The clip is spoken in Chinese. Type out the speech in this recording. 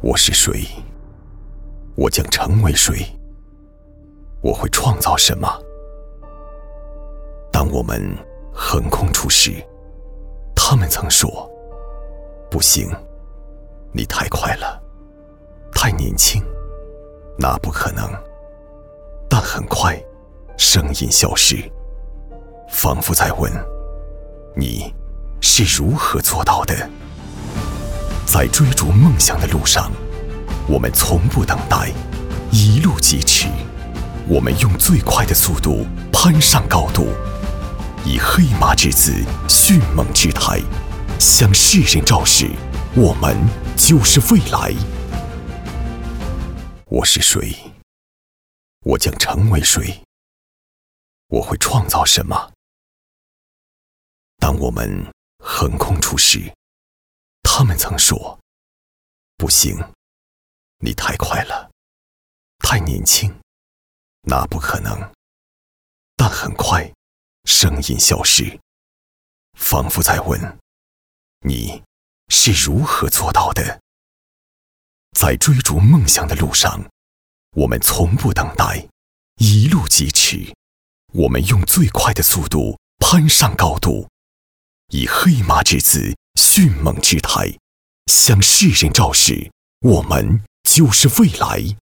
我是谁？我将成为谁？我会创造什么？当我们横空出世，他们曾说：不行，你太快了，太年轻，那不可能。但很快，声音消失，仿佛在问：你是如何做到的？在追逐梦想的路上，我们从不等待，一路疾驰。我们用最快的速度攀上高度，以黑马之姿，迅猛之态，向世人昭示：我们就是未来。我是谁？我将成为谁？我会创造什么？当我们横空出世，他们曾说：不行，你太快了，太年轻，那不可能。但很快，声音消失，仿佛在问：你是如何做到的？在追逐梦想的路上，我们从不等待，一路疾驰。我们用最快的速度攀上高度，以黑马之姿，迅猛之态，向世人昭示：我们就是未来。